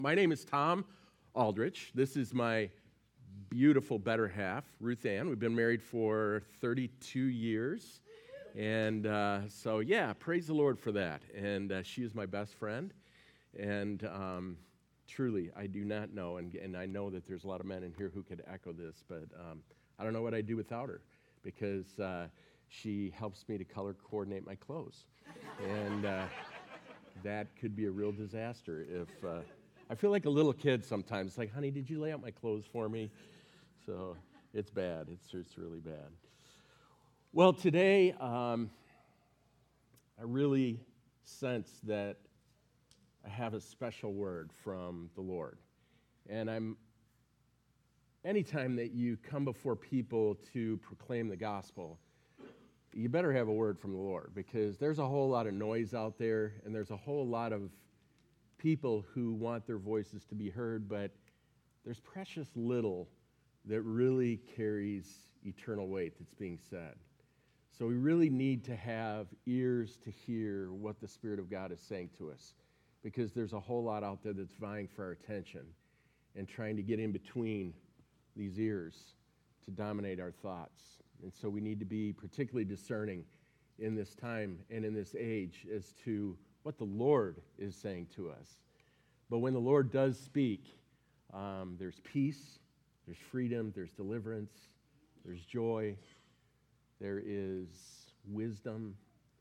My name is Tom Aldrich. This is my beautiful better half, Ruth Ann. We've been married for 32 years. And praise the Lord for that. And she is my best friend. And truly, I do not know, and I know that there's a lot of men in here who could echo this, but I don't know what I'd do without her because she helps me to color coordinate my clothes. And that could be a real disaster if... I feel like a little kid sometimes. It's like, honey, did you lay out my clothes for me? So it's bad. It's really bad. Well, today, I really sense that I have a special word from the Lord. And anytime that you come before people to proclaim the gospel, you better have a word from the Lord, because there's a whole lot of noise out there, and there's a whole lot of people who want their voices to be heard, but there's precious little that really carries eternal weight that's being said. So we really need to have ears to hear what the Spirit of God is saying to us, because there's a whole lot out there that's vying for our attention and trying to get in between these ears to dominate our thoughts. And so we need to be particularly discerning in this time and in this age as to what the Lord is saying to us. But when the Lord does speak, there's peace, there's freedom, there's deliverance, there's joy, there is wisdom.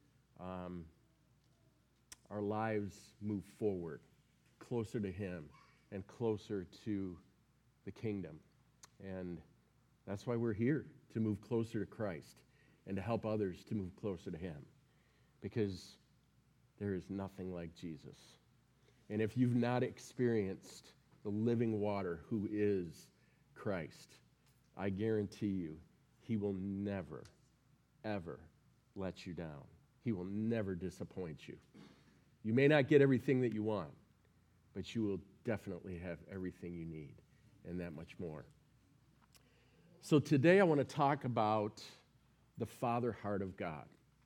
Our lives move forward, closer to Him and closer to the kingdom. And that's why we're here, to move closer to Christ and to help others to move closer to Him. Because there is nothing like Jesus. And if you've not experienced the living water who is Christ, I guarantee you, He will never, ever let you down. He will never disappoint you. You may not get everything that you want, but you will definitely have everything you need, and that much more. So today I want to talk about the Father heart of God.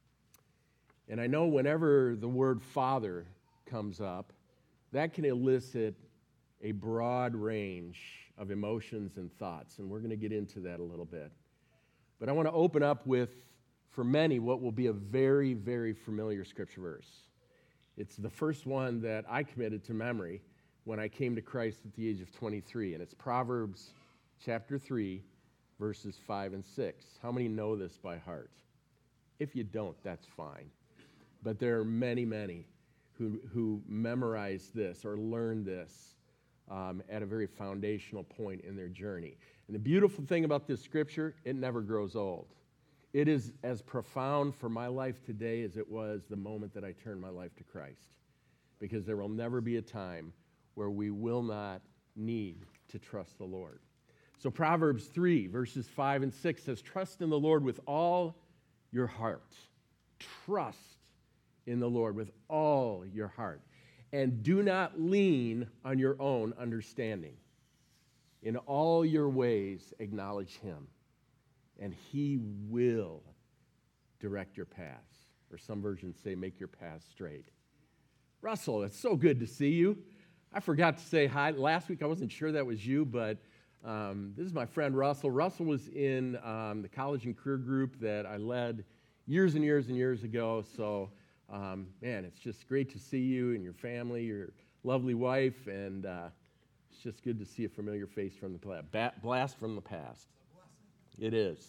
And I know whenever the word Father comes up, that can elicit a broad range of emotions and thoughts, and we're going to get into that a little bit. But I want to open up with, for many, what will be a very, very familiar scripture verse. It's the first one that I committed to memory when I came to Christ at the age of 23, and it's Proverbs chapter 3, verses 5 and 6. How many know this by heart? If you don't, that's fine. But there are many, many who memorize this or learn this at a very foundational point in their journey. And the beautiful thing about this scripture, it never grows old. It is as profound for my life today as it was the moment that I turned my life to Christ. Because there will never be a time where we will not need to trust the Lord. So Proverbs 3, verses 5 and 6 says, "Trust in the Lord with all your heart." Trust in the Lord with all your heart. And do not lean on your own understanding. In all your ways acknowledge Him, and He will direct your paths. Or some versions say, make your paths straight. Russell, it's so good to see you. I forgot to say hi. Last week I wasn't sure that was you, but this is my friend Russell. Russell was in the college and career group that I led years and years and years ago. So, man, it's just great to see you and your family, your lovely wife, and it's just good to see a familiar face from the blast from the past. It is.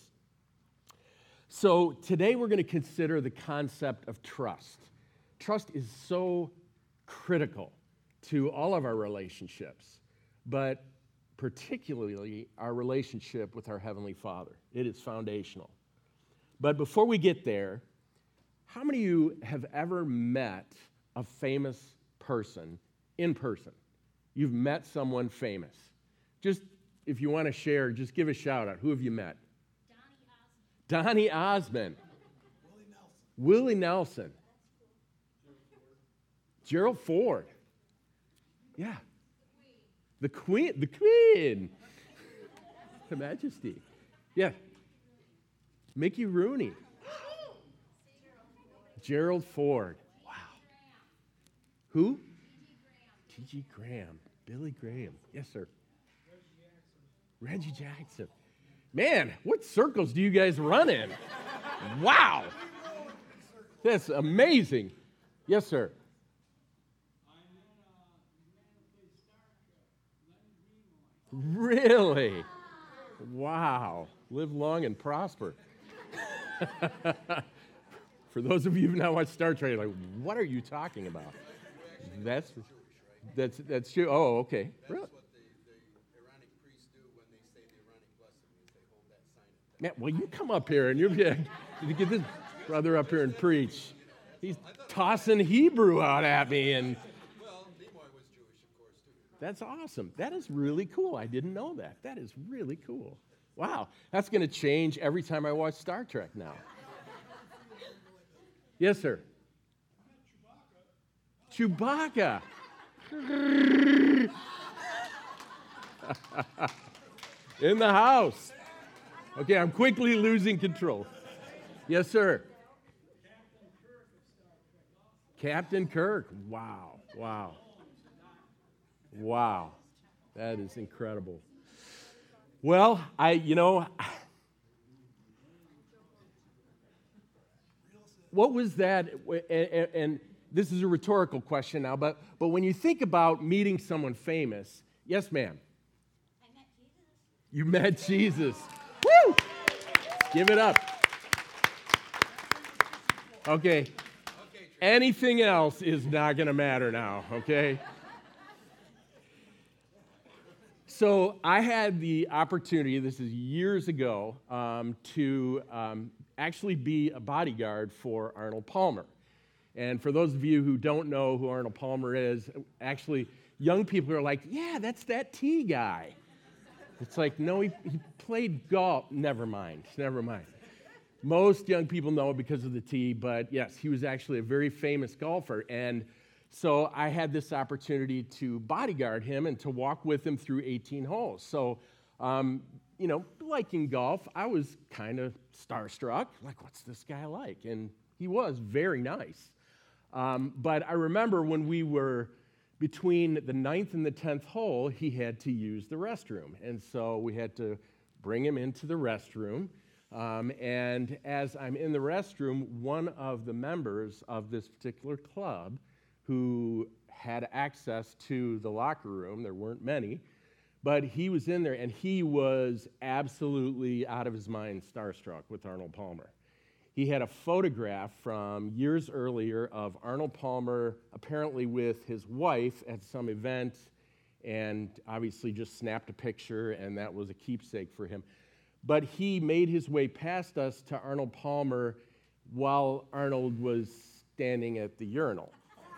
So today we're going to consider the concept of trust. Trust is so critical to all of our relationships, but particularly our relationship with our Heavenly Father. It is foundational. But before we get there, how many of you have ever met a famous person in person? You've met someone famous. Just, if you want to share, just give a shout out. Who have you met? Donny Osmond. Willie Nelson. Gerald Ford. Yeah. The Queen. Her Majesty. Yeah. Mickey Rooney. Gerald Ford. Wow. Who? T.G. Graham. Billy Graham. Yes, sir. Reggie Jackson. Man, what circles do you guys run in? Wow. That's amazing. Yes, sir. Really? Wow. Live long and prosper. For those of you who've not watched Star Trek, you're like, what are you talking about? That's true. Oh, okay. Really? That's what the Aaronic priests do when they say the Aaronic blessing, is they hold that sign. Man, well, you come up here and you get this brother up here and preach. He's tossing Hebrew out at me, and Well, Nimoy was Jewish, of course, too. that's awesome. That is really cool. I didn't know that. That is really cool. Wow, that's going to change every time I watch Star Trek now. Yes, sir. Chewbacca. In the house. Okay, I'm quickly losing control. Yes, sir. Captain Kirk. Wow, wow. Wow. That is incredible. Well, what was that? And this is a rhetorical question now, but when you think about meeting someone famous, yes, ma'am. I met Jesus. You met Jesus. Woo! Give it up. Okay. Anything else is not going to matter now, okay? So I had the opportunity, this is years ago, to actually be a bodyguard for Arnold Palmer. And for those of you who don't know who Arnold Palmer is, actually, young people are like, yeah, that's that T guy. It's like, no, he played golf. Never mind. Most young people know it because of the T, but yes, he was actually a very famous golfer. And so I had this opportunity to bodyguard him and to walk with him through 18 holes. So, like in golf, I was kind of starstruck. Like, what's this guy like? And he was very nice. But I remember when we were between the 9th and the 10th hole, he had to use the restroom. And so we had to bring him into the restroom. And as I'm in the restroom, one of the members of this particular club who had access to the locker room, there weren't many, but he was in there and he was absolutely out of his mind starstruck with Arnold Palmer. He had a photograph from years earlier of Arnold Palmer apparently with his wife at some event, and obviously just snapped a picture, and that was a keepsake for him. But he made his way past us to Arnold Palmer while Arnold was standing at the urinal.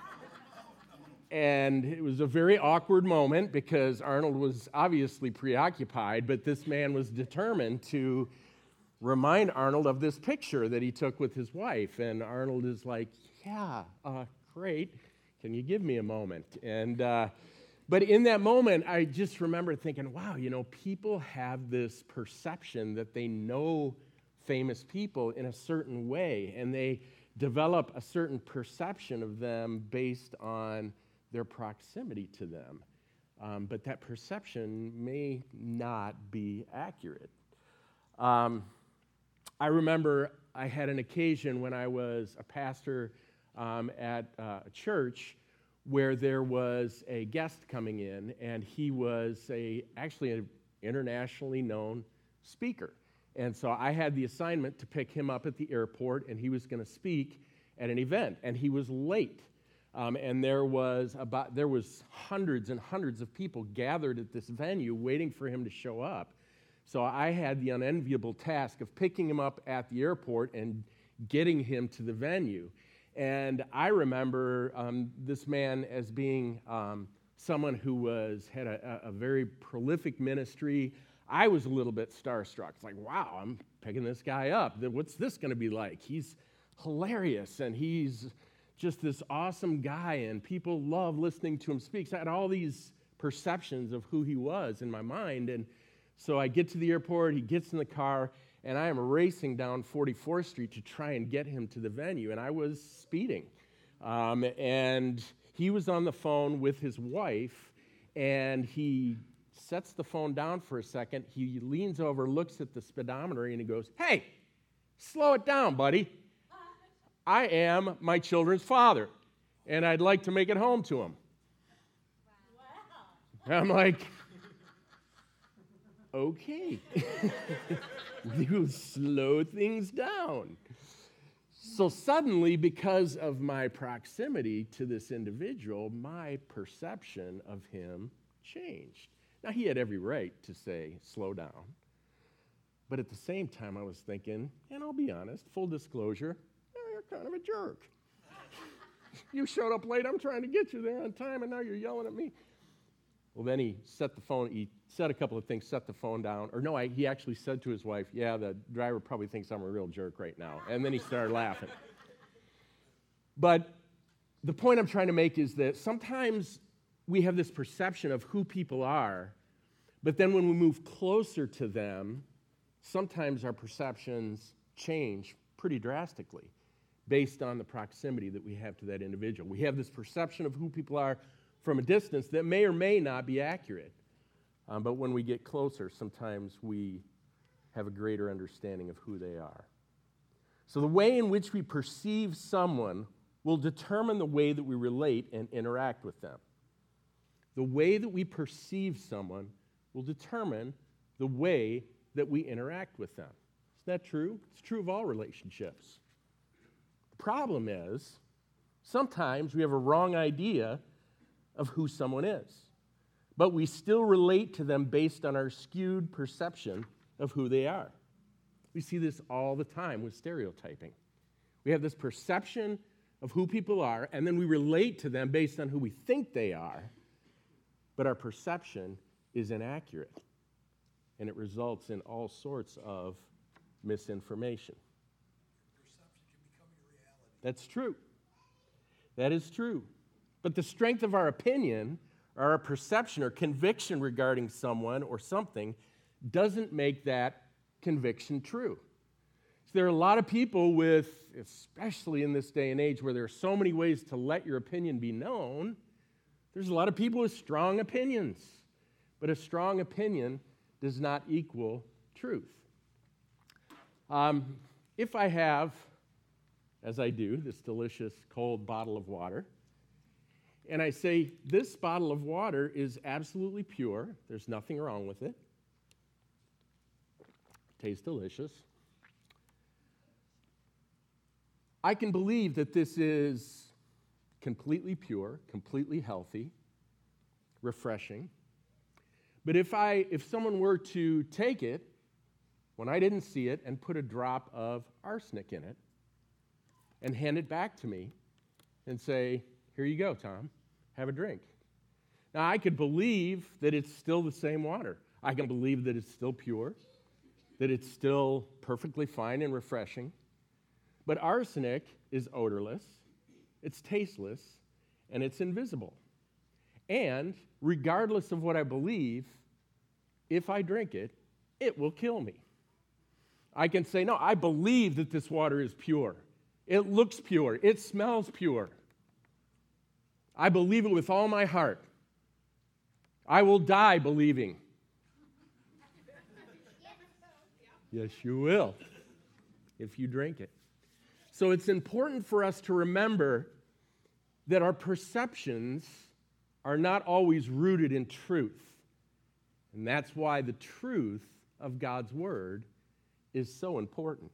And it was a very awkward moment because Arnold was obviously preoccupied, but this man was determined to remind Arnold of this picture that he took with his wife. And Arnold is like, yeah, great. Can you give me a moment? And but in that moment, I just remember thinking, wow, people have this perception that they know famous people in a certain way, and they develop a certain perception of them based on their proximity to them. But that perception may not be accurate. I remember I had an occasion when I was a pastor at a church where there was a guest coming in, and he was actually an internationally known speaker. And so I had the assignment to pick him up at the airport, and he was going to speak at an event, and he was late. And there was hundreds and hundreds of people gathered at this venue waiting for him to show up. So I had the unenviable task of picking him up at the airport and getting him to the venue. And I remember this man as being someone who had a very prolific ministry. I was a little bit starstruck. It's like, wow, I'm picking this guy up. What's this going to be like? He's hilarious, and he's just this awesome guy, and people love listening to him speak. So I had all these perceptions of who he was in my mind. And so I get to the airport, he gets in the car, and I am racing down 44th Street to try and get him to the venue, and I was speeding. And he was on the phone with his wife, And he sets the phone down for a second. He leans over, looks at the speedometer, and he goes, "Hey, slow it down, buddy. I am my children's father, and I'd like to make it home to them." And I'm like, okay. You slow things down. So suddenly, because of my proximity to this individual, my perception of him changed. Now, he had every right to say, slow down. But at the same time, I was thinking, and I'll be honest, full disclosure, you're kind of a jerk. You showed up late, I'm trying to get you there on time, and now you're yelling at me. Well, then he said a couple of things, set the phone down. Or no, he actually said to his wife, "Yeah, the driver probably thinks I'm a real jerk right now." And then he started laughing. But the point I'm trying to make is that sometimes we have this perception of who people are, but then when we move closer to them, sometimes our perceptions change pretty drastically based on the proximity that we have to that individual. We have this perception of who people are from a distance that may or may not be accurate. But when we get closer, sometimes we have a greater understanding of who they are. So the way in which we perceive someone will determine the way that we relate and interact with them. The way that we perceive someone will determine the way that we interact with them. Isn't that true? It's true of all relationships. The problem is, sometimes we have a wrong idea of who someone is, but we still relate to them based on our skewed perception of who they are. We see this all the time with stereotyping. We have this perception of who people are, and then we relate to them based on who we think they are, but our perception is inaccurate, and it results in all sorts of misinformation. Perception can become your reality. That's true. That is true. But the strength of our opinion, or our perception or conviction regarding someone or something doesn't make that conviction true. So there are a lot of people with, especially in this day and age where there are so many ways to let your opinion be known, there's a lot of people with strong opinions. But a strong opinion does not equal truth. If I have, as I do, this delicious cold bottle of water, and I say, this bottle of water is absolutely pure, there's nothing wrong with it, tastes delicious, I can believe that this is completely pure, completely healthy, refreshing. But if someone were to take it, when I didn't see it, and put a drop of arsenic in it, and hand it back to me, and say, "Here you go, Tom, have a drink." Now, I could believe that it's still the same water. I can believe that it's still pure, that it's still perfectly fine and refreshing. But arsenic is odorless, it's tasteless, and it's invisible. And regardless of what I believe, if I drink it, it will kill me. I can say, no, I believe that this water is pure. It looks pure. It smells pure. I believe it with all my heart. I will die believing. Yes, you will, if you drink it. So it's important for us to remember that our perceptions are not always rooted in truth. And that's why the truth of God's Word is so important.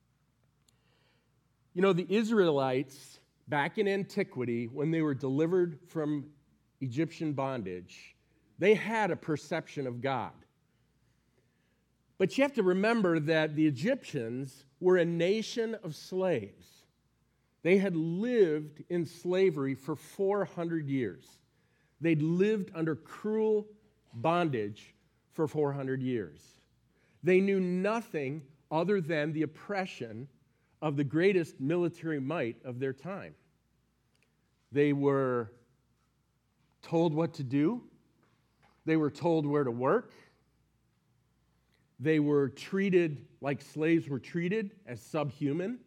You know, the Israelites, back in antiquity, when they were delivered from Egyptian bondage, they had a perception of God. But you have to remember that the Egyptians were a nation of slaves. They had lived in slavery for 400 years. They'd lived under cruel bondage for 400 years. They knew nothing other than the oppression of the greatest military might of their time. They were told what to do. They were told where to work. They were treated like slaves were treated, as subhuman.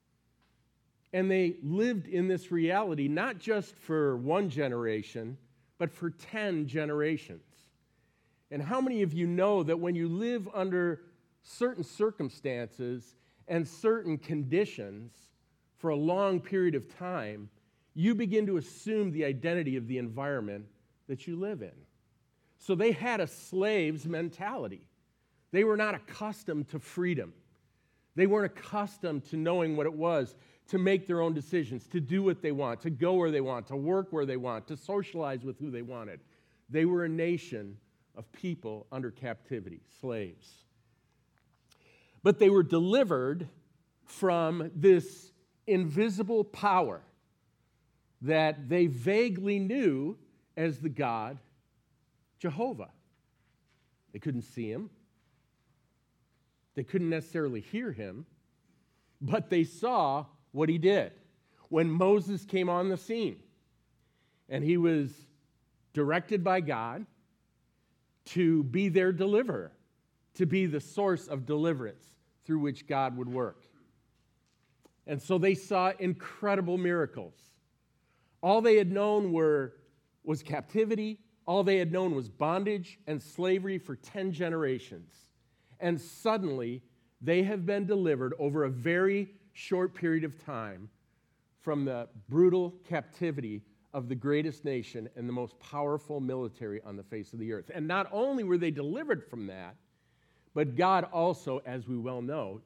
And they lived in this reality not just for one generation, but for 10 generations. And how many of you know that when you live under certain circumstances and certain conditions for a long period of time, you begin to assume the identity of the environment that you live in? So they had a slave's mentality. They were not accustomed to freedom. They weren't accustomed to knowing what it was to make their own decisions, to do what they want, to go where they want, to work where they want, to socialize with who they wanted. They were a nation of people under captivity, slaves. But they were delivered from this invisible power that they vaguely knew as the God Jehovah. They couldn't see him. They couldn't necessarily hear him, but they saw what he did when Moses came on the scene. And he was directed by God to be their deliverer, to be the source of deliverance through which God would work. And so they saw incredible miracles. All they had known was captivity. All they had known was bondage and slavery for 10 generations. And suddenly, they have been delivered over a very short period of time from the brutal captivity of the greatest nation and the most powerful military on the face of the earth. And not only were they delivered from that, but God also, as we well know,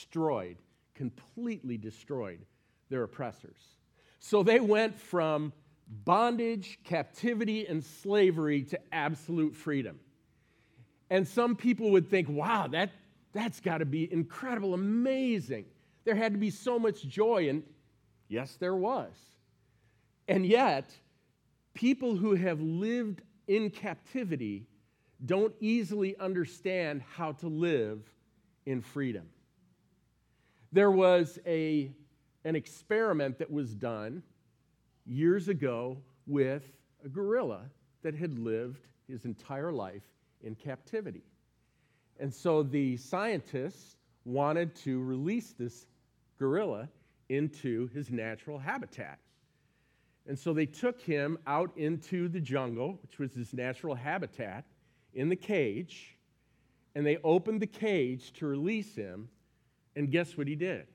completely destroyed their oppressors. So they went from bondage, captivity, and slavery to absolute freedom. And some people would think, wow, that's got to be incredible, amazing. There had to be so much joy, and yes, there was. And yet, people who have lived in captivity don't easily understand how to live in freedom. There was an experiment that was done years ago with a gorilla that had lived his entire life in captivity. And so the scientists wanted to release this gorilla into his natural habitat. And so they took him out into the jungle, which was his natural habitat, in the cage, and they opened the cage to release him, and guess what he did?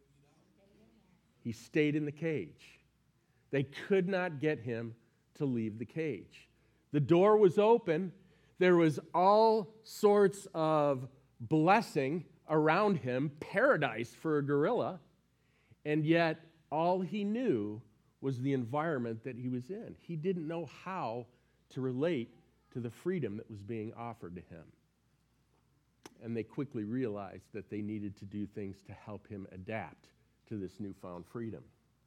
He stayed in the cage. They could not get him to leave the cage. The door was open. There was all sorts of blessing around him, paradise for a gorilla, and yet all he knew was the environment that he was in. He didn't know how to relate to the freedom that was being offered to him. And they quickly realized that they needed to do things to help him adapt to this newfound freedom.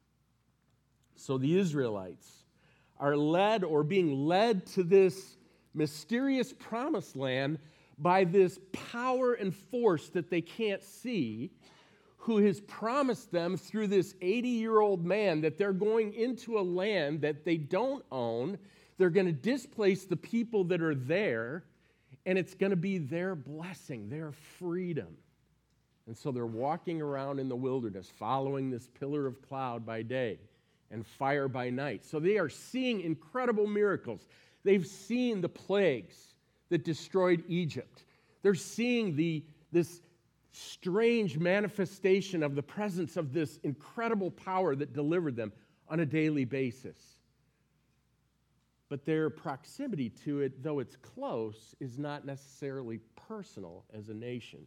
So the Israelites are led or being led to this mysterious promised land by this power and force that they can't see, who has promised them through this 80-year-old man that they're going into a land that they don't own. They're going to displace the people that are there, and it's going to be their blessing, their freedom. And so they're walking around in the wilderness, following this pillar of cloud by day and fire by night. So they are seeing incredible miracles. They've seen the plagues that destroyed Egypt. They're seeing this strange manifestation of the presence of this incredible power that delivered them on a daily basis. But their proximity to it, though it's close, is not necessarily personal as a nation.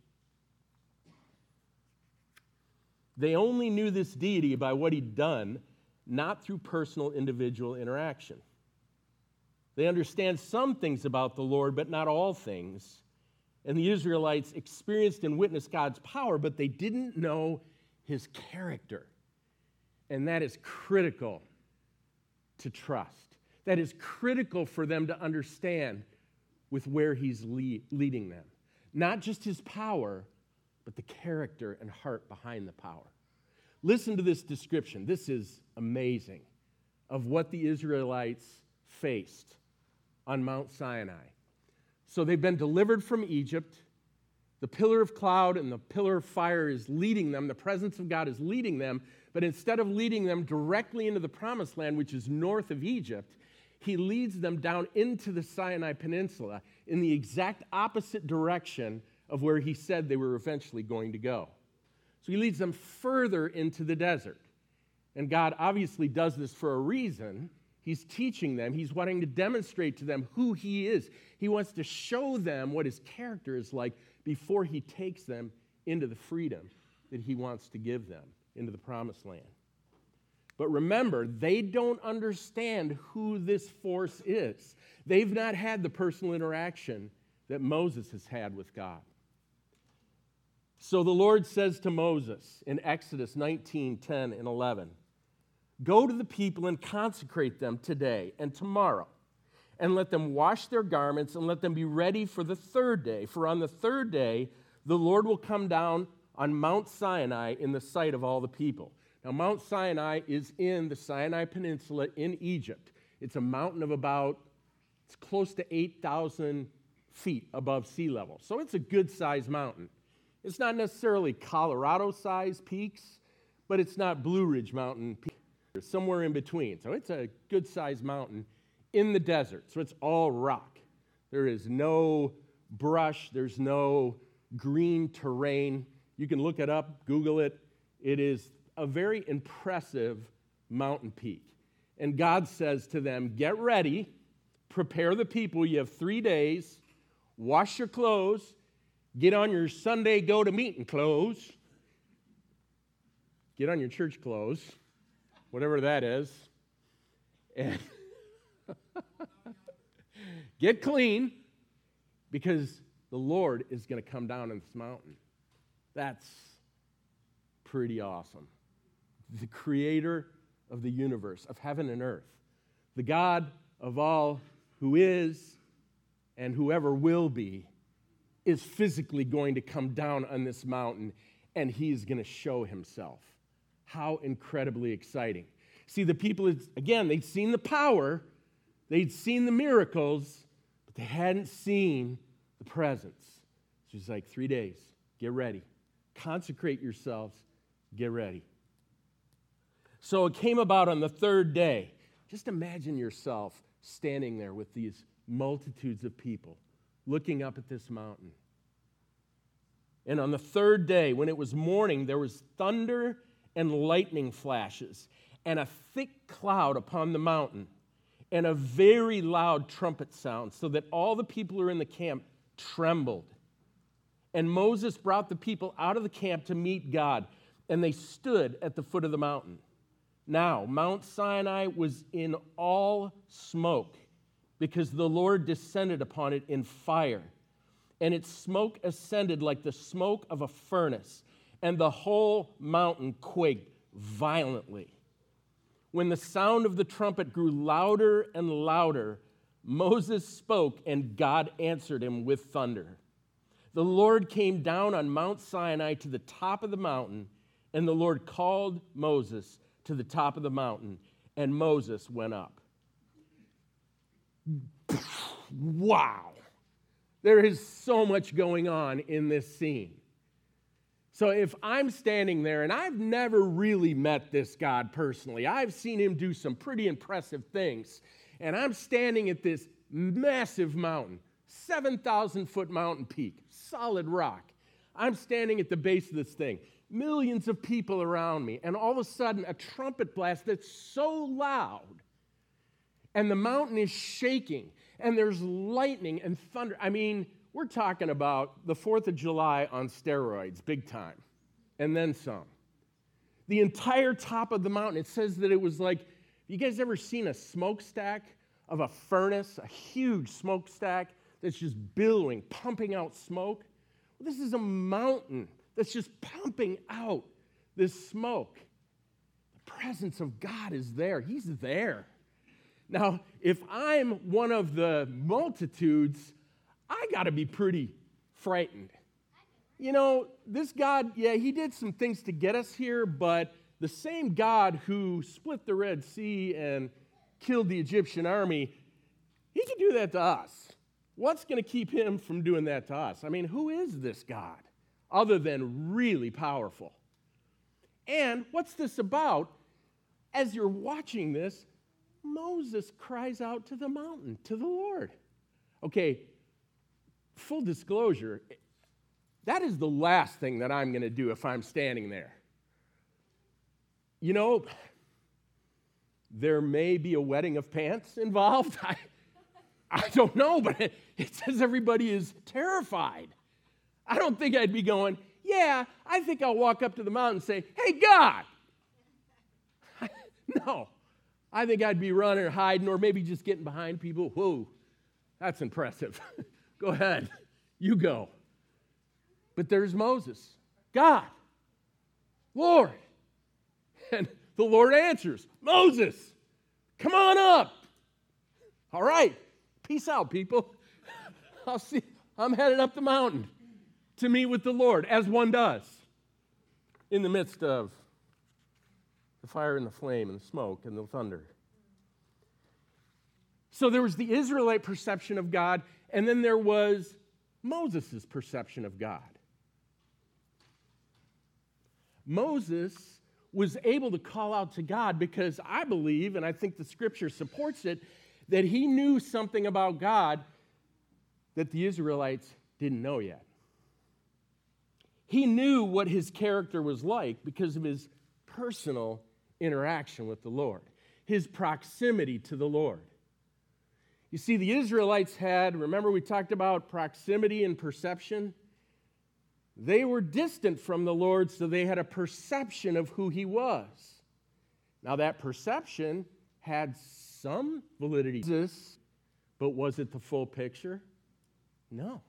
They only knew this deity by what he'd done, not through personal individual interaction. They understand some things about the Lord, but not all things. And the Israelites experienced and witnessed God's power, but they didn't know his character. And that is critical to trust. That is critical for them to understand with where he's leading them. Not just his power, but the character and heart behind the power. Listen to this description. This is amazing of what the Israelites faced on Mount Sinai. So they've been delivered from Egypt. The pillar of cloud and the pillar of fire is leading them. The presence of God is leading them. But instead of leading them directly into the promised land, which is north of Egypt, He leads them down into the Sinai Peninsula in the exact opposite direction of where he said they were eventually going to go. So he leads them further into the desert. And God obviously does this for a reason. He's teaching them. He's wanting to demonstrate to them who he is. He wants to show them what his character is like before he takes them into the freedom that he wants to give them, into the promised land. But remember, they don't understand who this force is. They've not had the personal interaction that Moses has had with God. So the Lord says to Moses in Exodus 19:10 and 11, "Go to the people and consecrate them today and tomorrow, and let them wash their garments and let them be ready for the third day. For on the third day, the Lord will come down on Mount Sinai in the sight of all the people." Now, Mount Sinai is in the Sinai Peninsula in Egypt. It's a mountain of it's close to 8,000 feet above sea level. So it's a good-sized mountain. It's not necessarily Colorado-sized peaks, but it's not Blue Ridge Mountain peaks. It's somewhere in between. So it's a good-sized mountain in the desert. So it's all rock. There is no brush. There's no green terrain. You can look it up, Google it. It is a very impressive mountain peak. And God says to them, get ready, prepare the people. You have 3 days. Wash your clothes. Get on your Sunday go-to-meeting clothes. Get on your church clothes, whatever that is. And get clean, because the Lord is going to come down on this mountain. That's pretty awesome. The creator of the universe, of heaven and earth, the God of all who is and whoever will be, is physically going to come down on this mountain, and he's going to show himself. How incredibly exciting. See, the people, again, they'd seen the power, they'd seen the miracles, but they hadn't seen the presence. So he's like, 3 days, get ready. Consecrate yourselves, get ready. So it came about on the third day. Just imagine yourself standing there with these multitudes of people, looking up at this mountain. And on the third day, when it was morning, there was thunder and lightning flashes, and a thick cloud upon the mountain, and a very loud trumpet sound, so that all the people who were in the camp trembled. And Moses brought the people out of the camp to meet God, and they stood at the foot of the mountain. Now, Mount Sinai was in all smoke, because the Lord descended upon it in fire, and its smoke ascended like the smoke of a furnace, and the whole mountain quaked violently. When the sound of the trumpet grew louder and louder, Moses spoke, and God answered him with thunder. The Lord came down on Mount Sinai to the top of the mountain, and the Lord called Moses to the top of the mountain, and Moses went up. Wow. There is so much going on in this scene. So if I'm standing there, and I've never really met this God personally, I've seen him do some pretty impressive things, and I'm standing at this massive mountain, 7,000-foot mountain peak, solid rock. I'm standing at the base of this thing, millions of people around me, and all of a sudden a trumpet blast that's so loud, and the mountain is shaking, and there's lightning and thunder. I mean, we're talking about the 4th of July on steroids, big time, and then some. The entire top of the mountain, it says that it was like, you guys ever seen a smokestack of a furnace, a huge smokestack that's just billowing, pumping out smoke? Well, this is a mountain that's just pumping out this smoke. The presence of God is there. He's there. Now, if I'm one of the multitudes, I got to be pretty frightened. You know, this God, yeah, he did some things to get us here, but the same God who split the Red Sea and killed the Egyptian army, he can do that to us. What's going to keep him from doing that to us? I mean, who is this God other than really powerful? And what's this about? As you're watching this, Moses cries out to the mountain, to the Lord. Okay, full disclosure, that is the last thing that I'm going to do if I'm standing there. You know, there may be a wetting of pants involved. I don't know, but it says everybody is terrified. I don't think I'd be going, yeah, I think I'll walk up to the mountain and say, hey, God. No, I think I'd be running or hiding or maybe just getting behind people. Whoa, that's impressive. Go ahead, you go. But there's Moses. God, Lord. And the Lord answers, Moses, come on up. All right, peace out, people. I'll see. I'm headed up the mountain to meet with the Lord, as one does, in the midst of the fire and the flame and the smoke and the thunder. So there was the Israelite perception of God, and then there was Moses' perception of God. Moses was able to call out to God because I believe, and I think the scripture supports it, that he knew something about God that the Israelites didn't know yet. He knew what his character was like because of his personal interaction with the Lord, his proximity to the Lord. You see, the Israelites had, remember we talked about proximity and perception? They were distant from the Lord, so they had a perception of who he was. Now, that perception had some validity, but was it the full picture? No.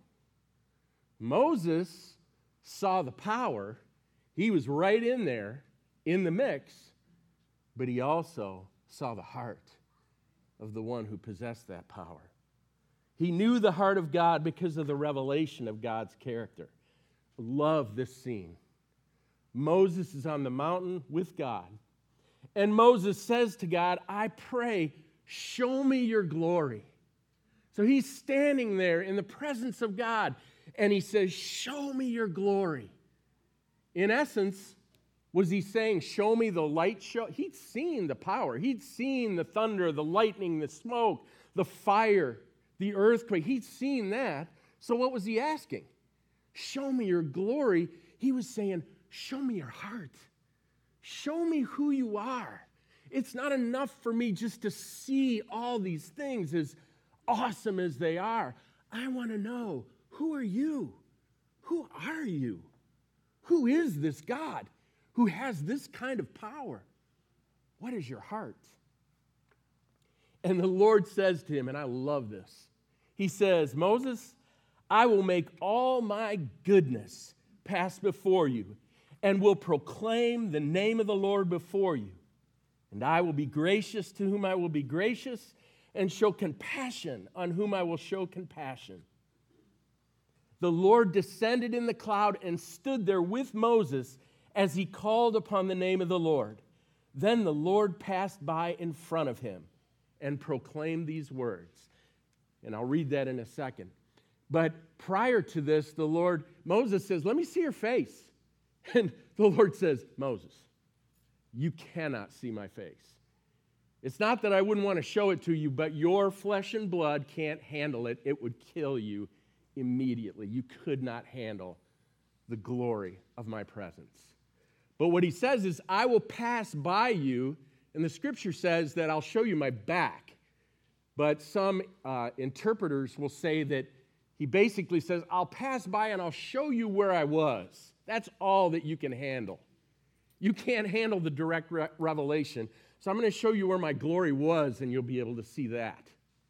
Moses saw the power. He was right in there, in the mix, but he also saw the heart of the one who possessed that power. He knew the heart of God because of the revelation of God's character. Love this scene. Moses is on the mountain with God, and Moses says to God, I pray, show me your glory. So he's standing there in the presence of God, and he says, show me your glory. In essence, was he saying, show me the light show? He'd seen the power. He'd seen the thunder, the lightning, the smoke, the fire, the earthquake. He'd seen that. So what was he asking? Show me your glory. He was saying, show me your heart. Show me who you are. It's not enough for me just to see all these things as awesome as they are. I want to know, who are you? Who are you? Who is this God who has this kind of power? What is your heart? And the Lord says to him, and I love this, he says, Moses, I will make all my goodness pass before you and will proclaim the name of the Lord before you. And I will be gracious to whom I will be gracious and show compassion on whom I will show compassion. The Lord descended in the cloud and stood there with Moses as he called upon the name of the Lord. Then the Lord passed by in front of him and proclaimed these words. And I'll read that in a second. But prior to this, Moses says, let me see your face. And the Lord says, Moses, you cannot see my face. It's not that I wouldn't want to show it to you, but your flesh and blood can't handle it. It would kill you immediately. You could not handle the glory of my presence. But what he says is, I will pass by you, and the scripture says that I'll show you my back. But some interpreters will say that he basically says, I'll pass by and I'll show you where I was. That's all that you can handle. You can't handle the direct revelation. So I'm going to show you where my glory was, and you'll be able to see that.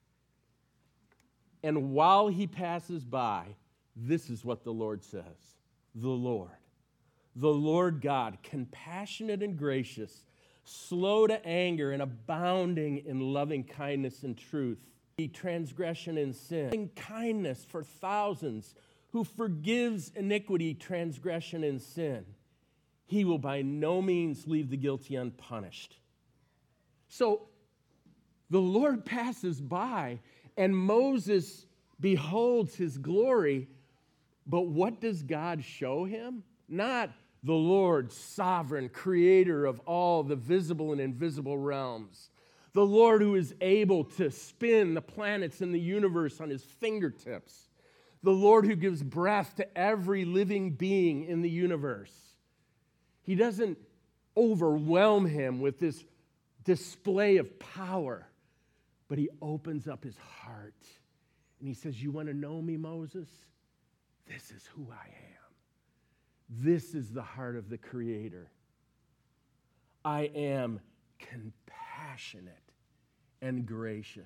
And while he passes by, this is what the Lord says. The Lord God, compassionate and gracious, slow to anger and abounding in loving kindness and truth, transgression and sin, kindness for thousands, who forgives iniquity, transgression, and sin. He will by no means leave the guilty unpunished. So the Lord passes by, and Moses beholds his glory, but what does God show him? Not the Lord, sovereign, creator of all the visible and invisible realms. The Lord who is able to spin the planets in the universe on his fingertips. The Lord who gives breath to every living being in the universe. He doesn't overwhelm him with this display of power, but he opens up his heart and he says, you want to know me, Moses? This is who I am. This is the heart of the Creator. I am compassionate and gracious.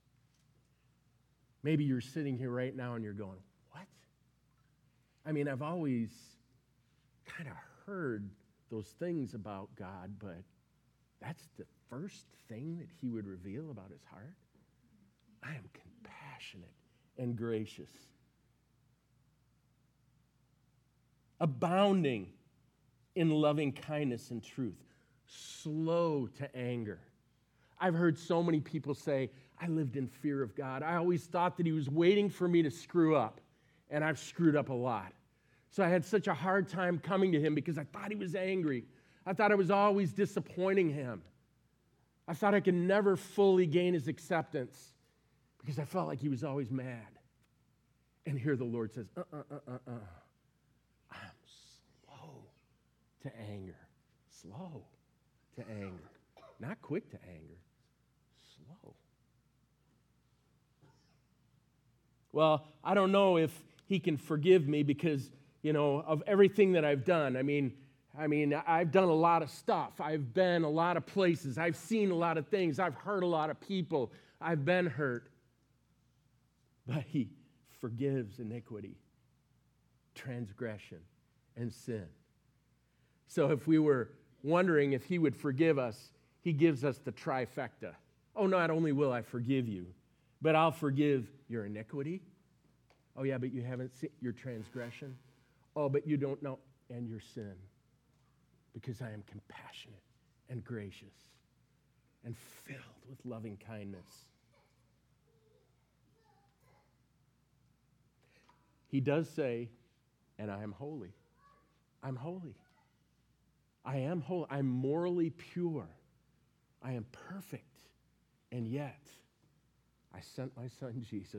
Maybe you're sitting here right now and you're going, what? I mean, I've always kind of heard those things about God, but that's the first thing that he would reveal about his heart? I am compassionate and gracious. Abounding in loving kindness and truth. Slow to anger. I've heard so many people say, I lived in fear of God. I always thought that he was waiting for me to screw up, and I've screwed up a lot. So I had such a hard time coming to him because I thought he was angry. I thought I was always disappointing him. I thought I could never fully gain his acceptance because I felt like he was always mad. And here the Lord says, I'm slow to anger. Slow to anger. Not quick to anger. Slow. Well, I don't know if he can forgive me because, of everything that I've done. I mean, I've done a lot of stuff. I've been a lot of places. I've seen a lot of things. I've hurt a lot of people. I've been hurt. But he forgives iniquity, transgression, and sin. So if we were wondering if he would forgive us, he gives us the trifecta. Oh, not only will I forgive you, but I'll forgive your iniquity. Oh, yeah, but you haven't seen your transgression. Oh, but you don't know, and your sin. Because I am compassionate and gracious and filled with loving kindness. He does say, and I am holy. I'm holy. I am holy. I'm morally pure. I am perfect. And yet, I sent my son Jesus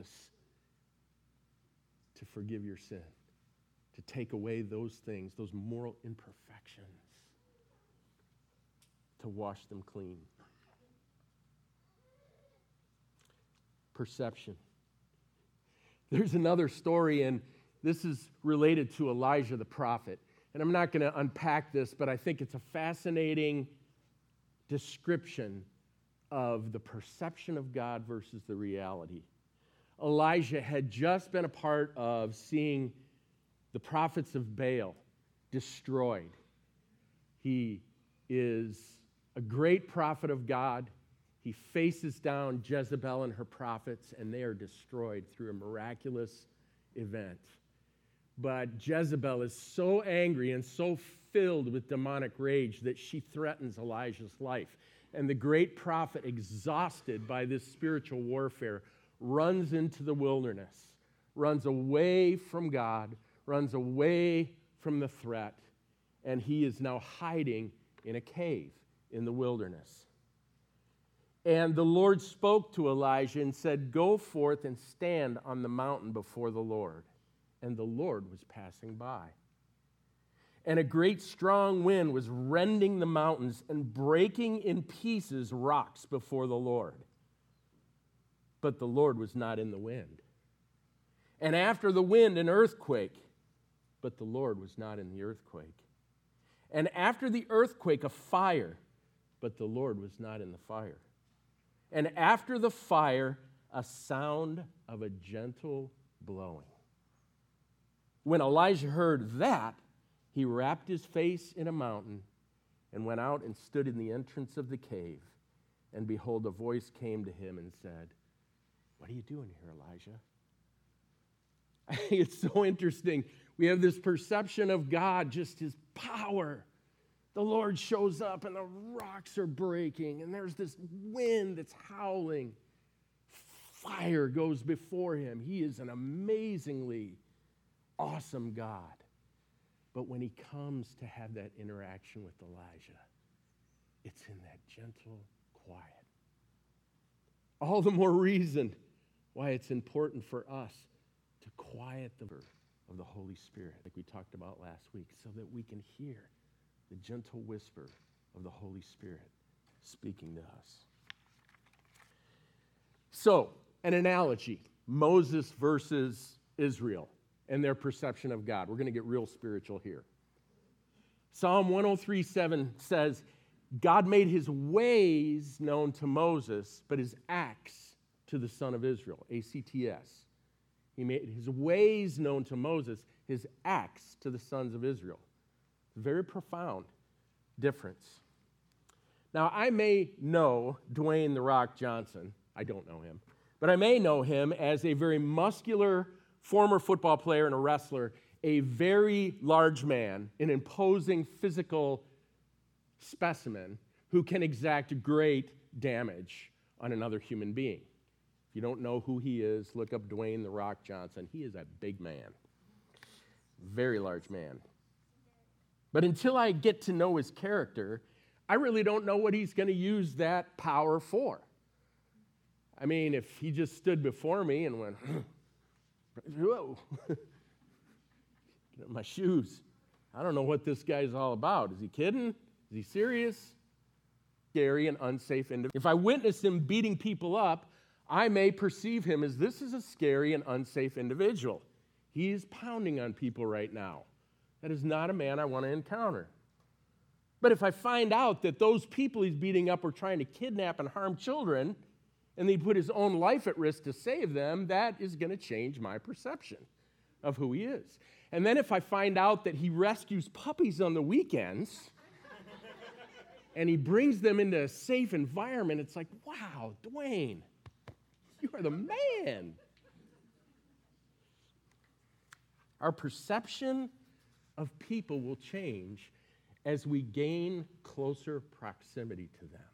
to forgive your sin, to take away those things, those moral imperfections, to wash them clean. Perception. There's another story, and this is related to Elijah the prophet. And I'm not going to unpack this, but I think it's a fascinating description of the perception of God versus the reality. Elijah had just been a part of seeing the prophets of Baal destroyed. He is a great prophet of God. He faces down Jezebel and her prophets, and they are destroyed through a miraculous event. But Jezebel is so angry and so filled with demonic rage that she threatens Elijah's life. And the great prophet, exhausted by this spiritual warfare, runs into the wilderness, runs away from God, runs away from the threat, and he is now hiding in a cave in the wilderness. And the Lord spoke to Elijah and said, "Go forth and stand on the mountain before the Lord." And the Lord was passing by. And a great strong wind was rending the mountains and breaking in pieces rocks before the Lord. But the Lord was not in the wind. And after the wind, an earthquake. But the Lord was not in the earthquake. And after the earthquake, a fire. But the Lord was not in the fire. And after the fire, a sound of a gentle blowing. When Elijah heard that, he wrapped his face in a mountain and went out and stood in the entrance of the cave. And behold, a voice came to him and said, "What are you doing here, Elijah?" It's so interesting. We have this perception of God, just his power. The Lord shows up and the rocks are breaking and there's this wind that's howling. Fire goes before him. He is an amazingly awesome God. But when he comes to have that interaction with Elijah, it's in that gentle quiet All the more reason why it's important for us to quiet the whisper of the Holy Spirit, like we talked about last week, so that we can hear the gentle whisper of the Holy Spirit speaking to us. So, an analogy, Moses versus Israel and their perception of God. We're going to get real spiritual here. Psalm 103:7 says, God made his ways known to Moses, but his acts to the son of Israel, ACTS. He made his ways known to Moses, his acts to the sons of Israel. Very profound difference. Now, I may know Dwayne "The Rock" Johnson. I don't know him. But I may know him as a very muscular former football player and a wrestler, a very large man, an imposing physical specimen who can exact great damage on another human being. If you don't know who he is, look up Dwayne "The Rock" Johnson. He is a big man, very large man. But until I get to know his character, I really don't know what he's going to use that power for. I mean, if he just stood before me and went, whoa, get up my shoes. I don't know what this guy's all about. Is he kidding? Is he serious? Scary and unsafe individual. If I witness him beating people up, I may perceive him as this is a scary and unsafe individual. He is pounding on people right now. That is not a man I want to encounter. But if I find out that those people he's beating up are trying to kidnap and harm children, and he put his own life at risk to save them, that is going to change my perception of who he is. And then if I find out that he rescues puppies on the weekends, and he brings them into a safe environment, it's like, wow, Dwayne, you are the man. Our perception of people will change as we gain closer proximity to them.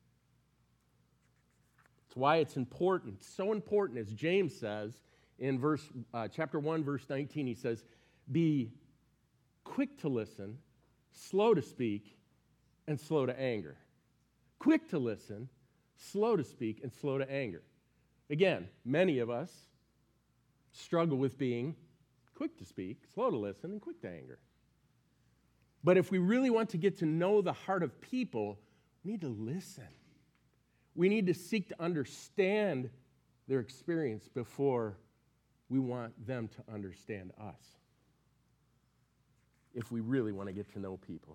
That's why it's important, so important, as James says in chapter 1, verse 19, he says, be quick to listen, slow to speak, and slow to anger. Quick to listen, slow to speak, and slow to anger. Again, many of us struggle with being quick to speak, slow to listen, and quick to anger. But if we really want to get to know the heart of people, we need to listen. We need to seek to understand their experience before we want them to understand us. If we really want to get to know people.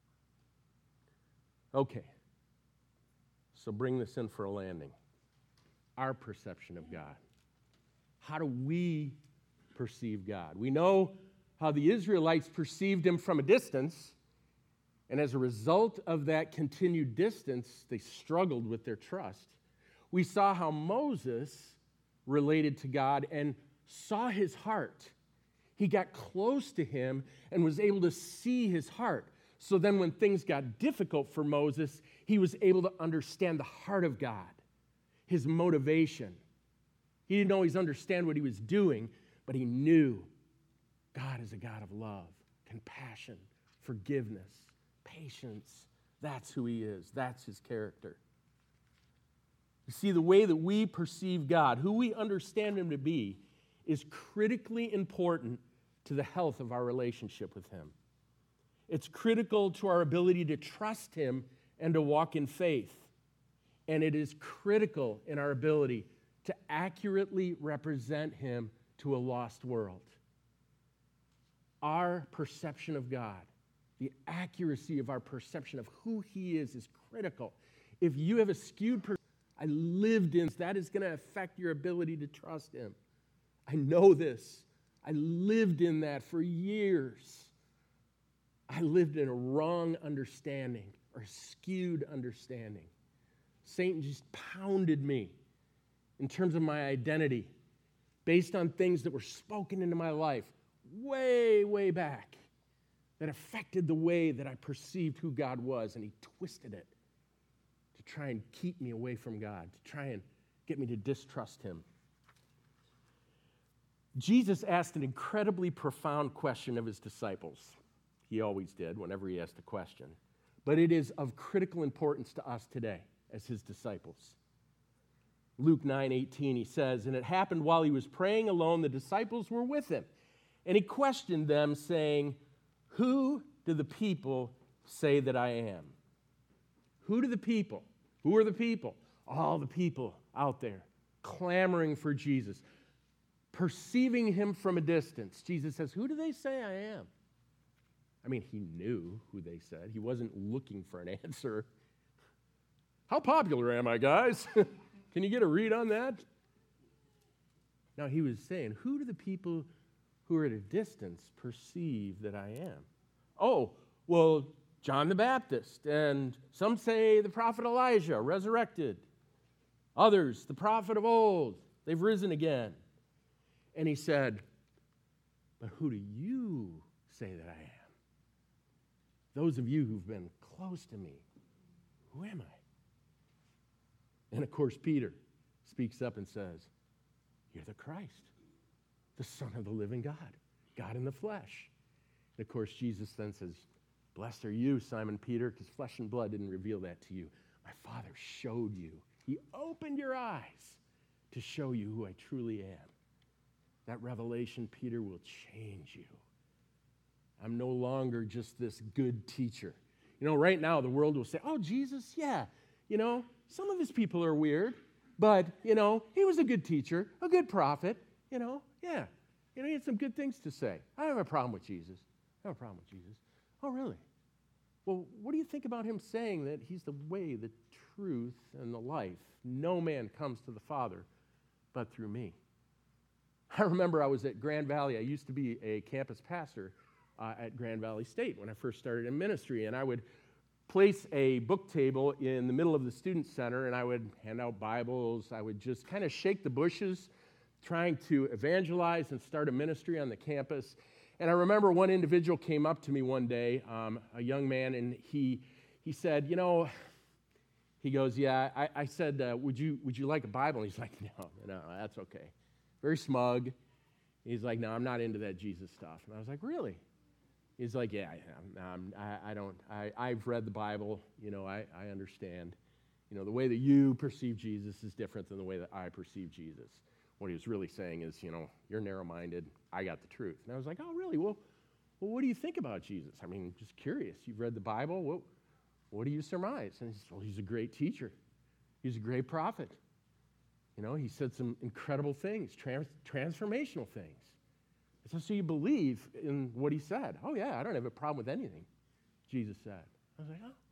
Okay, so bring this in for a landing. Our perception of God. How do we perceive God? We know how the Israelites perceived him from a distance, and as a result of that continued distance, they struggled with their trust. We saw how Moses related to God and saw his heart. He got close to him and was able to see his heart. So then when things got difficult for Moses, he was able to understand the heart of God, his motivation. He didn't always understand what he was doing, but he knew God is a God of love, compassion, forgiveness, patience. That's who he is. That's his character. You see, the way that we perceive God, who we understand him to be, is critically important to the health of our relationship with him. It's critical to our ability to trust him and to walk in faith. And it is critical in our ability to accurately represent him to a lost world. Our perception of God, the accuracy of our perception of who he is critical. If you have a skewed perception, I lived in, that is going to affect your ability to trust him. I know this. I lived in that for years. I lived in a wrong understanding or skewed understanding. Satan just pounded me in terms of my identity based on things that were spoken into my life way, way back that affected the way that I perceived who God was, and he twisted it to try and keep me away from God, to try and get me to distrust him. Jesus asked an incredibly profound question of his disciples. He always did whenever he asked a question. But it is of critical importance to us today as his disciples. Luke 9:18, he says, "And it happened while he was praying alone, the disciples were with him. And he questioned them, saying, 'Who do the people say that I am?'" Who do the people? Who are the people? All the people out there clamoring for Jesus, perceiving him from a distance. Jesus says, "Who do they say I am?" I mean, he knew who they said. He wasn't looking for an answer. How popular am I, guys? Can you get a read on that? No, he was saying, who do the people who are at a distance perceive that I am? Oh, well, John the Baptist, and some say the prophet Elijah, resurrected. Others, the prophet of old, they've risen again. And he said, "But who do you say that I am? Those of you who've been close to me, who am I?" And of course, Peter speaks up and says, "You're the Christ, the Son of the living God, God in the flesh." And of course, Jesus then says, "Blessed are you, Simon Peter, because flesh and blood didn't reveal that to you. My Father showed you. He opened your eyes to show you who I truly am." That revelation, Peter, will change you. I'm no longer just this good teacher. You know, right now the world will say, "Oh, Jesus, yeah, some of his people are weird, but, he was a good teacher, a good prophet, yeah. He had some good things to say. I don't have a problem with Jesus. I have a problem with Jesus." "Oh, really? Well, what do you think about him saying that he's the way, the truth, and the life? No man comes to the Father but through me." I remember I was at Grand Valley. I used to be a campus pastor at Grand Valley State when I first started in ministry, and I would place a book table in the middle of the student center, and I would hand out Bibles. I would just kind of shake the bushes, trying to evangelize and start a ministry on the campus. And I remember one individual came up to me one day, a young man, and he said, he goes, "Yeah," I said, would you like a Bible?" And he's like, no, that's okay. Very smug. He's like, "No, I'm not into that Jesus stuff." And I was like, "Really?" He's like, "Yeah, I don't. I've read the Bible. I understand. The way that you perceive Jesus is different than the way that I perceive Jesus." What he was really saying is, "You're narrow-minded. I got the truth." And I was like, "Oh, really? Well, what do you think about Jesus? I mean, just curious. You've read the Bible. What do you surmise?" And he said, "Well, he's a great teacher. He's a great prophet. He said some incredible things, transformational things." I said, "So you believe in what he said?" "Oh, yeah, I don't have a problem with anything Jesus said." I was like, "Oh.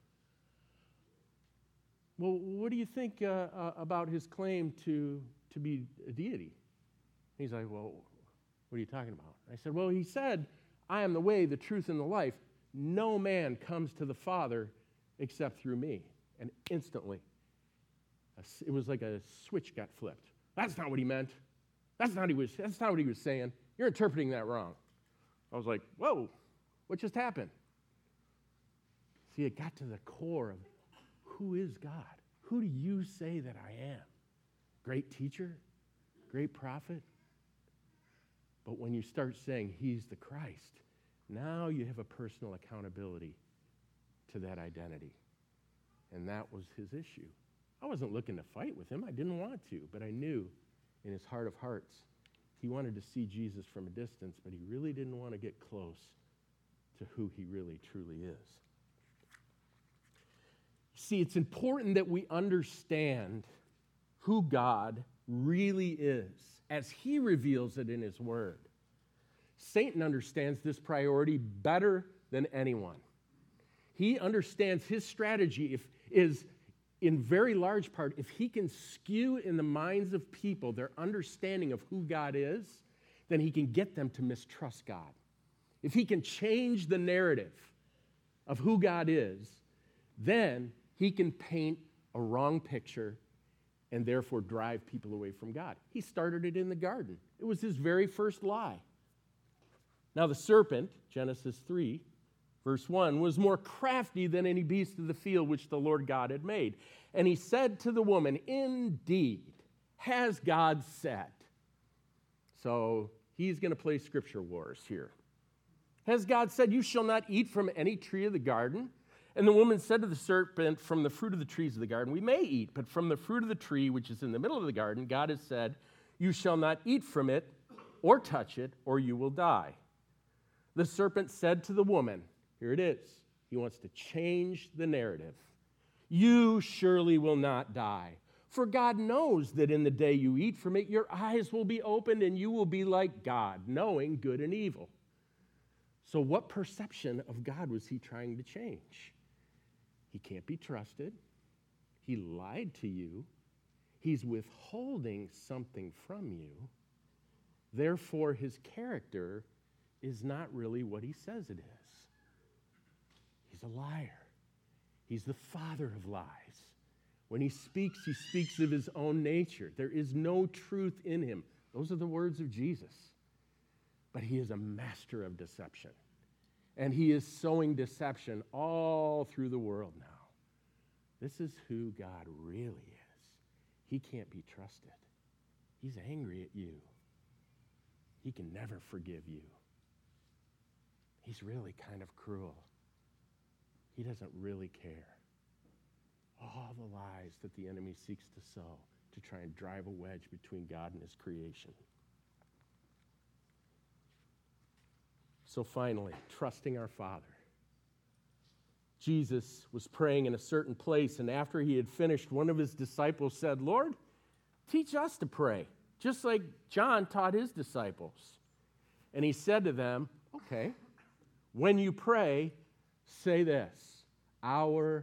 Well, what do you think about his claim to be a deity?" He's like, "Well, what are you talking about?" I said, "Well, he said, 'I am the way, the truth, and the life. No man comes to the Father except through me.'" And instantly, it was like a switch got flipped. "That's not what he meant. That's not what he was saying. You're interpreting that wrong." I was like, "Whoa, what just happened?" See, it got to the core of who is God? Who do you say that I am? Great teacher? Great prophet? But when you start saying he's the Christ, now you have a personal accountability to that identity. And that was his issue. I wasn't looking to fight with him. I didn't want to, but I knew in his heart of hearts, he wanted to see Jesus from a distance, but he really didn't want to get close to who he really, truly is. See, it's important that we understand who God really is as he reveals it in his word. Satan understands this priority better than anyone. He understands his strategy is in very large part, if he can skew in the minds of people their understanding of who God is, then he can get them to mistrust God. If he can change the narrative of who God is, then he can paint a wrong picture and therefore drive people away from God. He started it in the garden. It was his very first lie. Now the serpent, Genesis 3, verse 1, was more crafty than any beast of the field which the Lord God had made. And he said to the woman, "Indeed, has God said." So he's going to play scripture wars here. "Has God said, 'You shall not eat from any tree of the garden?' And the woman said to the serpent, from the fruit of the trees of the garden we may eat, but from the fruit of the tree which is in the middle of the garden, God has said, you shall not eat from it or touch it, or you will die. The serpent said to the woman, here it is. He wants to change the narrative. You surely will not die. For God knows that in the day you eat from it, your eyes will be opened and you will be like God, knowing good and evil. So what perception of God was he trying to change? He can't be trusted. He lied to you. He's withholding something from you. Therefore, his character is not really what he says it is. He's a liar. He's the father of lies. When he speaks of his own nature. There is no truth in him. Those are the words of Jesus. But he is a master of deception. And he is sowing deception all through the world now. This is who God really is. He can't be trusted. He's angry at you. He can never forgive you. He's really kind of cruel. He doesn't really care. All the lies that the enemy seeks to sow to try and drive a wedge between God and his creation. So finally, trusting our Father. Jesus was praying in a certain place, and after he had finished, one of his disciples said, Lord, teach us to pray, just like John taught his disciples. And he said to them, okay, when you pray, say this, our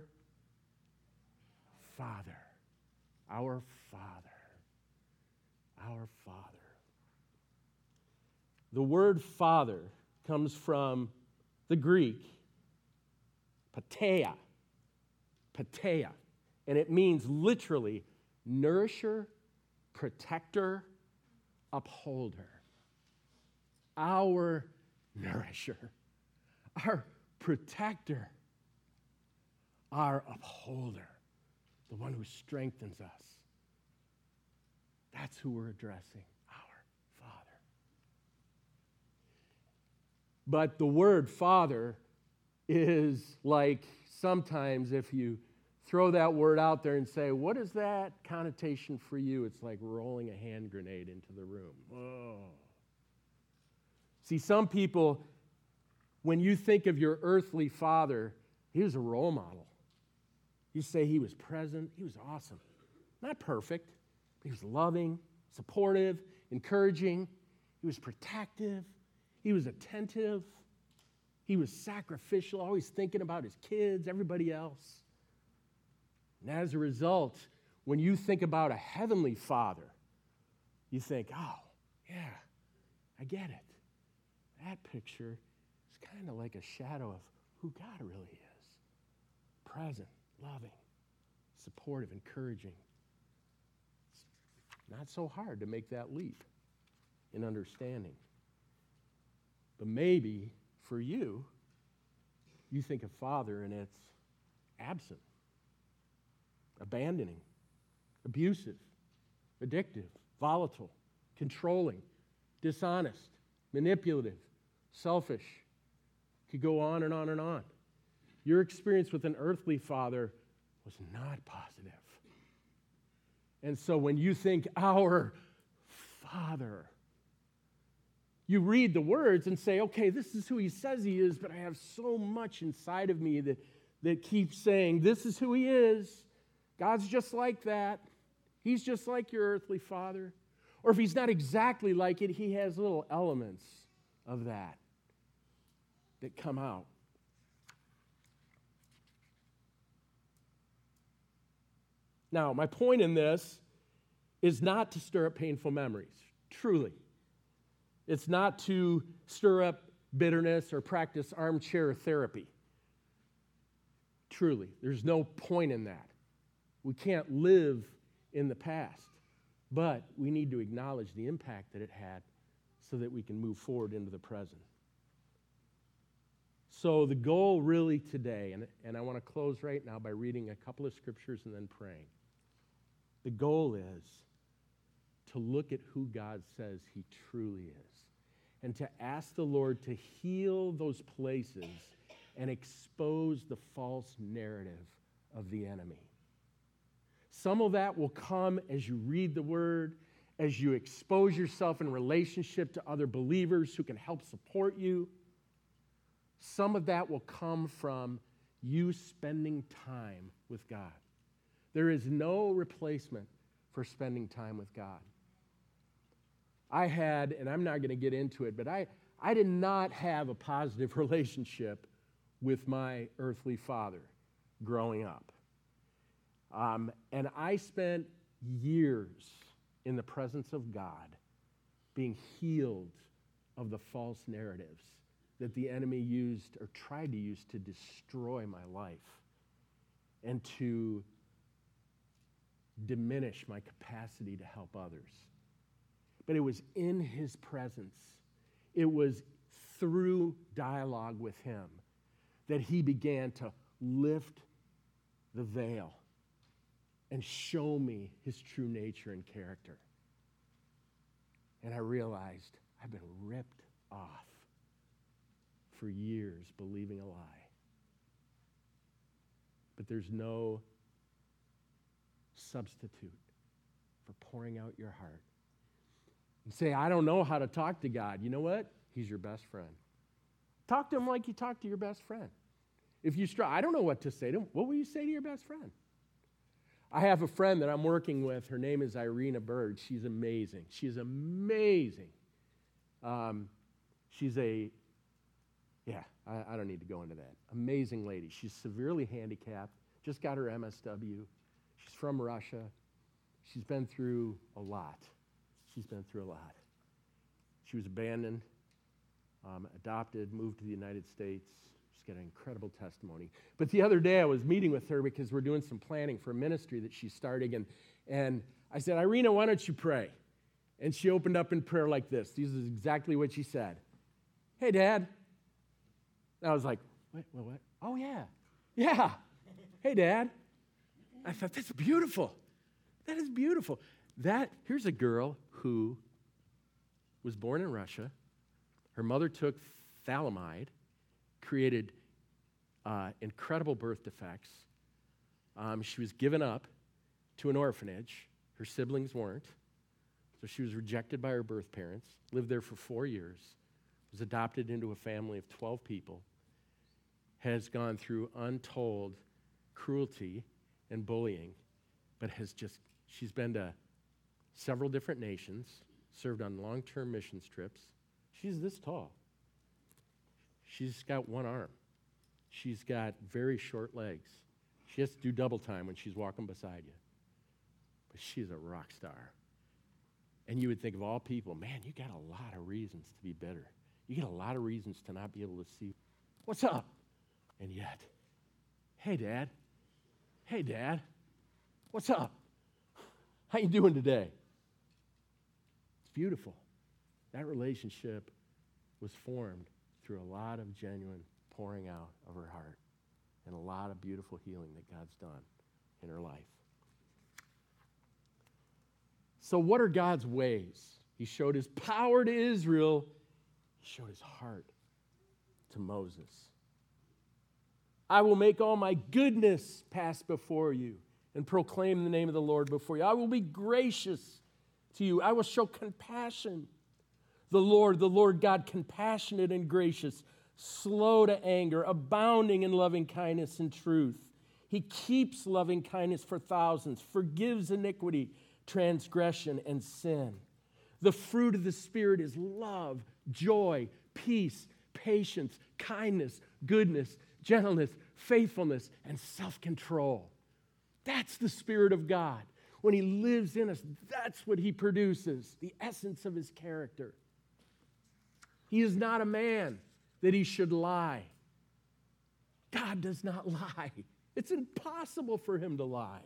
Father, our Father, our Father. The word Father comes from the Greek, pateia, and it means literally nourisher, protector, upholder. Our nourisher, our protector, our upholder, the one who strengthens us. That's who we're addressing, our Father. But the word Father is like sometimes if you throw that word out there and say, what is that connotation for you? It's like rolling a hand grenade into the room. Oh. See, some people, when you think of your earthly father, he was a role model. You say he was present, he was awesome. Not perfect, but he was loving, supportive, encouraging. He was protective. He was attentive. He was sacrificial, always thinking about his kids, everybody else. And as a result, when you think about a heavenly father, you think, oh, yeah, I get it. That picture is kind of like a shadow of who God really is. Present, loving, supportive, encouraging. It's not so hard to make that leap in understanding. But maybe for you, you think of Father and it's absent, abandoning, abusive, addictive, volatile, controlling, dishonest, manipulative, selfish. Could go on and on and on. Your experience with an earthly father was not positive. And so when you think, our Father, you read the words and say, okay, this is who he says he is, but I have so much inside of me that keeps saying, this is who he is. God's just like that. He's just like your earthly father. Or if he's not exactly like it, he has little elements of that come out. Now, my point in this is not to stir up painful memories, truly. It's not to stir up bitterness or practice armchair therapy. Truly, there's no point in that. We can't live in the past, but we need to acknowledge the impact that it had so that we can move forward into the present. So the goal really today, and I want to close right now by reading a couple of scriptures and then praying. The goal is to look at who God says he truly is and to ask the Lord to heal those places and expose the false narrative of the enemy. Some of that will come as you read the Word, as you expose yourself in relationship to other believers who can help support you. Some of that will come from you spending time with God. There is no replacement for spending time with God. I had, and I'm not going to get into it, but I did not have a positive relationship with my earthly father growing up. And I spent years in the presence of God being healed of the false narratives that the enemy used or tried to use to destroy my life and to diminish my capacity to help others. But it was in his presence, it was through dialogue with him that he began to lift the veil and show me his true nature and character. And I realized I've been ripped off for years believing a lie. But there's no substitute for pouring out your heart. And say, I don't know how to talk to God. You know what? He's your best friend. Talk to him like you talk to your best friend. If you I don't know what to say to him. What will you say to your best friend? I have a friend that I'm working with. Her name is Irina Bird. She's amazing. She's amazing. She's I don't need to go into that. Amazing lady. She's severely handicapped, just got her MSW. She's from Russia. She's been through a lot. She was abandoned, adopted, moved to the United States. She's got an incredible testimony. But the other day I was meeting with her because we're doing some planning for a ministry that she's starting. And I said, Irina, why don't you pray? And she opened up in prayer like this. This is exactly what she said. Hey, Dad. And I was like, what? Oh, yeah. Yeah. Hey, Dad. I thought, that's beautiful. That is beautiful. Here's a girl who was born in Russia. Her mother took thalidomide, created incredible birth defects. She was given up to an orphanage. Her siblings weren't. So she was rejected by her birth parents, lived there for 4 years, was adopted into a family of 12 people, has gone through untold cruelty and bullying, but she's been to several different nations, served on long-term missions trips. She's this tall. She's got one arm. She's got very short legs. She has to do double time when she's walking beside you. But she's a rock star. And you would think of all people, man, you got a lot of reasons to be bitter. You get a lot of reasons to not be able to see what's up. And yet, hey, Dad. Hey, Dad. What's up? How you doing today? It's beautiful. That relationship was formed through a lot of genuine pouring out of her heart and a lot of beautiful healing that God's done in her life. So what are God's ways? He showed his power to Israel. He showed his heart to Moses. I will make all my goodness pass before you and proclaim the name of the Lord before you. I will be gracious to you. I will show compassion. The Lord God, compassionate and gracious, slow to anger, abounding in loving kindness and truth. He keeps loving kindness for thousands, forgives iniquity, transgression, and sin. The fruit of the Spirit is love, joy, peace, patience, kindness, goodness, gentleness, faithfulness, and self-control. That's the Spirit of God. When he lives in us, that's what he produces, the essence of his character. He is not a man that he should lie. God does not lie. It's impossible for him to lie.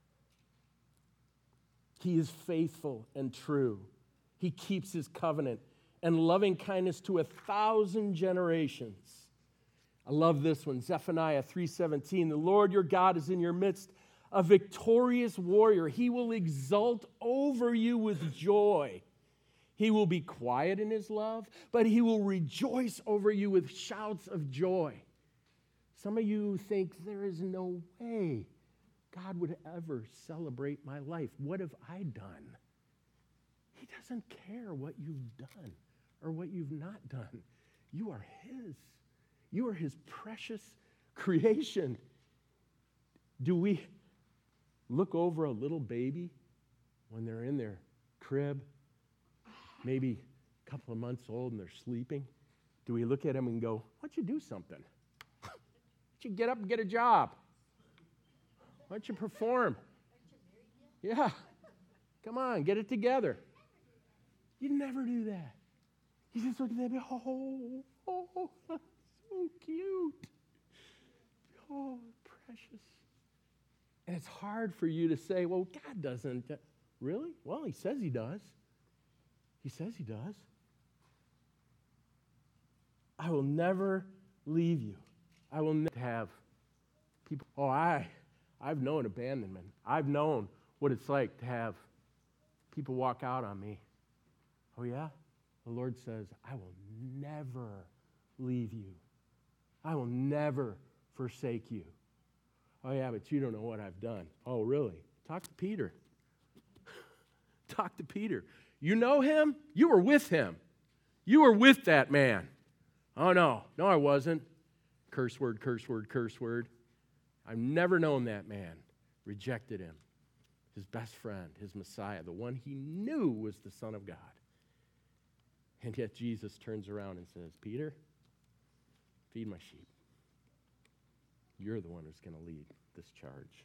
He is faithful and true. He keeps his covenant and loving kindness to 1,000 generations. I love this one, Zephaniah 3:17. The Lord your God is in your midst, a victorious warrior. He will exult over you with joy. He will be quiet in his love, but he will rejoice over you with shouts of joy. Some of you think there is no way God would ever celebrate my life. What have I done? He doesn't care what you've done or what you've not done. You are His. You are His precious creation. Do we look over a little baby when they're in their crib, maybe a couple of months old and they're sleeping? Do we look at them and go, why don't you do something? Why don't you get up and get a job? Why don't you perform? Yeah. Come on, get it together. You never do that. You just look at them, oh, that's so cute. Oh, precious. And it's hard for you to say, well, God doesn't. Really? Well, He says He does. He says He does. I will never leave you. I will never have people. Oh, I've known abandonment. I've known what it's like to have people walk out on me. Oh, yeah? The Lord says, I will never leave you. I will never forsake you. Oh, yeah, but you don't know what I've done. Oh, really? Talk to Peter. Talk to Peter. You know him? You were with him. You were with that man. Oh, no. No, I wasn't. Curse word, curse word, curse word. I've never known that man. Rejected him. His best friend, his Messiah, the one he knew was the Son of God. And yet Jesus turns around and says, Peter, feed my sheep. You're the one who's going to lead this charge.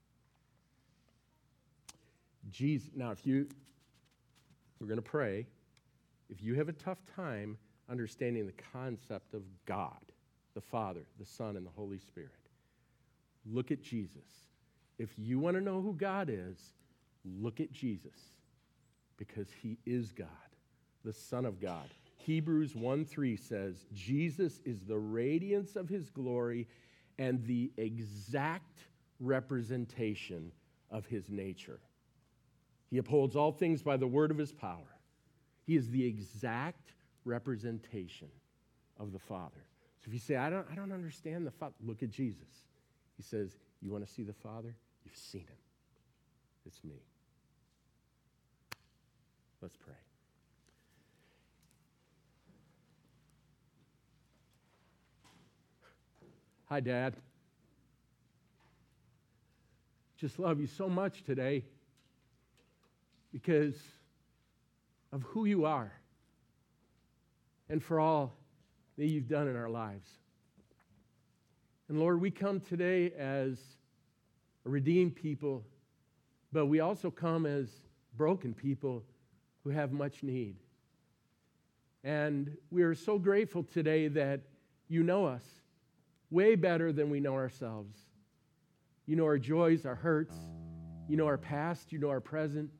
Jesus. Now, we're going to pray. If you have a tough time understanding the concept of God, the Father, the Son, and the Holy Spirit, look at Jesus. If you want to know who God is, look at Jesus, because He is God, the Son of God. Hebrews 1:3 says, Jesus is the radiance of His glory and the exact representation of His nature. He upholds all things by the word of His power. He is the exact representation of the Father. So if you say, I don't understand the Father, look at Jesus. He says, you want to see the Father? You've seen Him. It's me. Let's pray. Hi, Dad. Just love you so much today because of who you are and for all that you've done in our lives. And Lord, we come today as a redeemed people, but we also come as broken people who have much need. And we are so grateful today that you know us way better than we know ourselves. You know our joys, our hurts. You know our past. You know our present.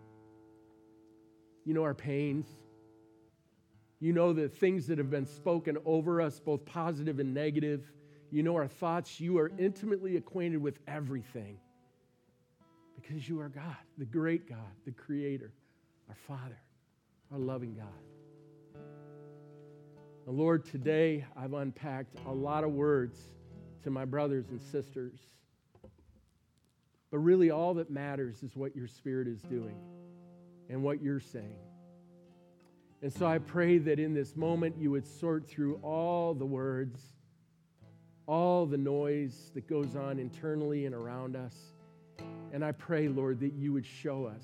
You know our pains. You know the things that have been spoken over us, both positive and negative. You know our thoughts. You are intimately acquainted with everything because you are God, the great God, the Creator, our Father, our loving God. And Lord, today I've unpacked a lot of words to my brothers and sisters. But really all that matters is what your Spirit is doing and what you're saying. And so I pray that in this moment you would sort through all the words, all the noise that goes on internally and around us. And I pray, Lord, that you would show us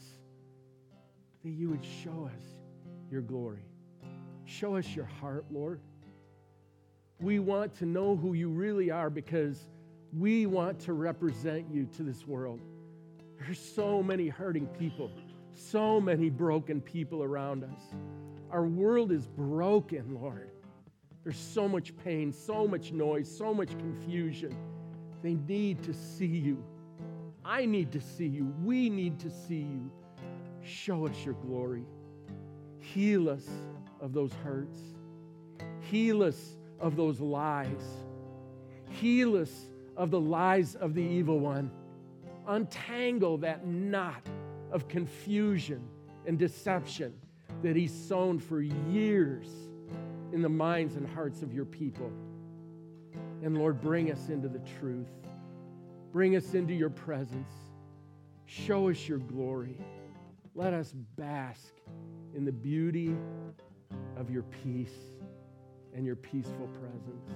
your glory. Show us your heart, Lord. We want to know who you really are because we want to represent you to this world. There's so many hurting people, so many broken people around us. Our world is broken, Lord. There's so much pain, so much noise, so much confusion. They need to see you. I need to see you. We need to see you. Show us your glory. Heal us of those hurts. Heal us of those lies. Heal us of the lies of the evil one. Untangle that knot of confusion and deception that he's sown for years in the minds and hearts of your people. And Lord, bring us into the truth. Bring us into your presence. Show us your glory. Let us bask in the beauty of your peace and your peaceful presence.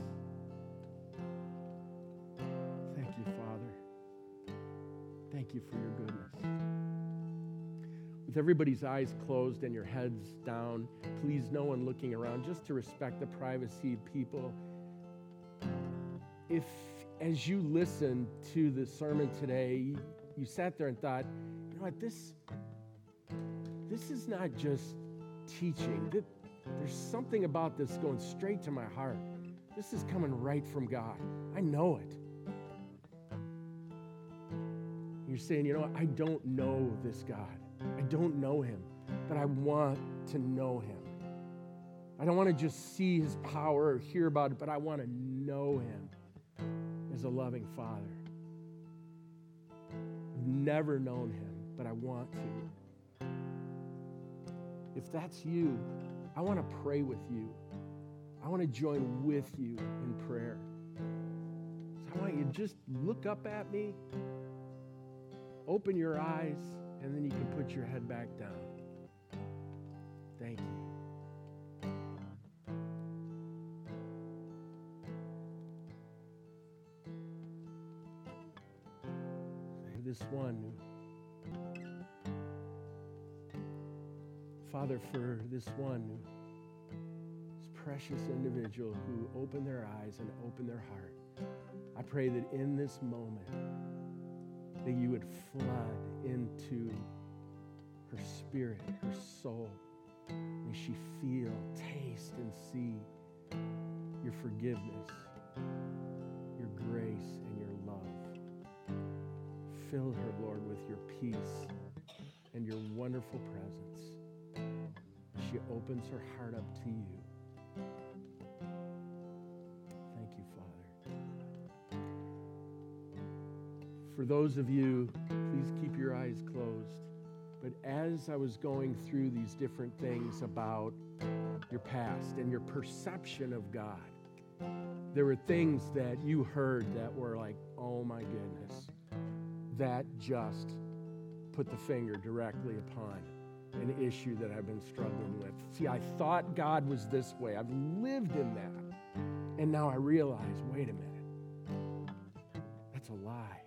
Thank you, Father. Thank you for your goodness. With everybody's eyes closed and your heads down, please, no one looking around, just to respect the privacy of people. If, as you listened to the sermon today, you sat there and thought, you know what, this is not just teaching. There's something about this going straight to my heart. This is coming right from God. I know it. You're saying, you know what, I don't know this God. I don't know him, but I want to know him. I don't want to just see his power or hear about it, but I want to know him as a loving Father. I've never known him, but I want to. If that's you, I want to pray with you. I want to join with you in prayer. So I want you to just look up at me, open your eyes, and then you can put your head back down. Thank you. This one, Father, for this one, this precious individual who opened their eyes and opened their heart, I pray that in this moment, that you would flood into her spirit, her soul. May she feel, taste, and see your forgiveness, your grace, and your love. Fill her, Lord, with your peace and your wonderful presence. She opens her heart up to you. Thank you, Father. For those of you, please keep your eyes closed. But as I was going through these different things about your past and your perception of God, there were things that you heard that were like, oh my goodness, that just put the finger directly upon an issue that I've been struggling with. See, I thought God was this way. I've lived in that. And now I realize, wait a minute, that's a lie.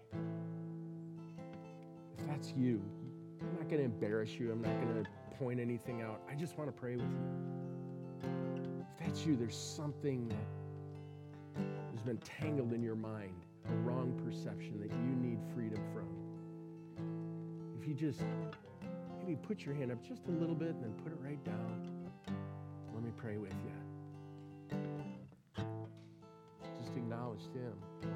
If that's you, I'm not going to embarrass you. I'm not going to point anything out. I just want to pray with you. If that's you, there's something that has been tangled in your mind, a wrong perception that you need freedom from. If you just maybe put your hand up just a little bit and then put it right down, let me pray with you. Just acknowledge him.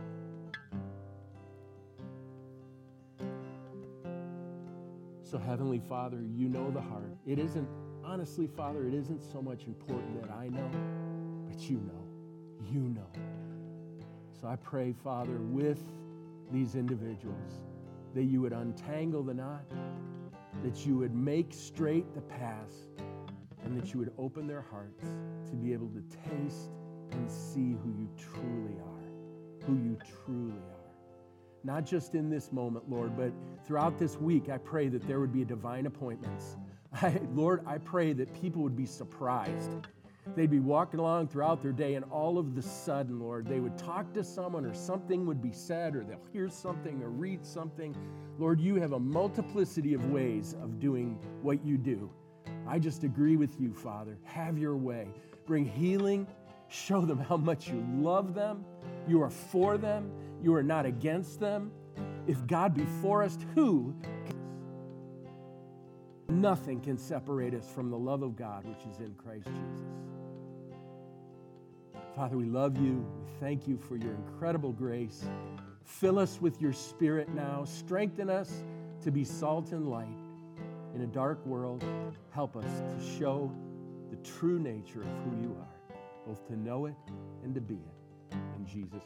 So Heavenly Father, you know the heart. It isn't, honestly, Father, it isn't so much important that I know, but you know. You know. So I pray, Father, with these individuals, that you would untangle the knot, that you would make straight the path, and that you would open their hearts to be able to taste and see who you truly are, who you truly are. Not just in this moment, Lord, but throughout this week, I pray that there would be divine appointments. Lord, I pray that people would be surprised. They'd be walking along throughout their day, and all of the sudden, Lord, they would talk to someone, or something would be said, or they'll hear something or read something. Lord, you have a multiplicity of ways of doing what you do. I just agree with you, Father. Have your way. Bring healing. Show them how much you love them. You are for them. You are not against them. If God be for us, who? Nothing can separate us from the love of God, which is in Christ Jesus. Father, we love you. We thank you for your incredible grace. Fill us with your Spirit now. Strengthen us to be salt and light in a dark world. Help us to show the true nature of who you are, both to know it and to be it. In Jesus'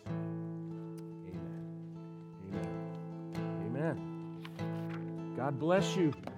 name, amen. Amen. Amen. God bless you.